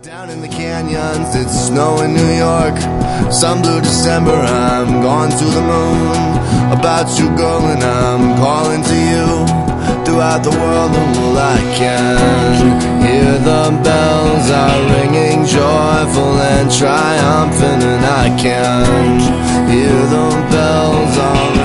Down in the canyons, it's snow in New York. Some blue December, I'm gone to the moon. About you, girl, and I'm calling to you. Throughout the world, and all I can hear the bells are ringing, joyful and triumphant, and I can hear the bells are ringing.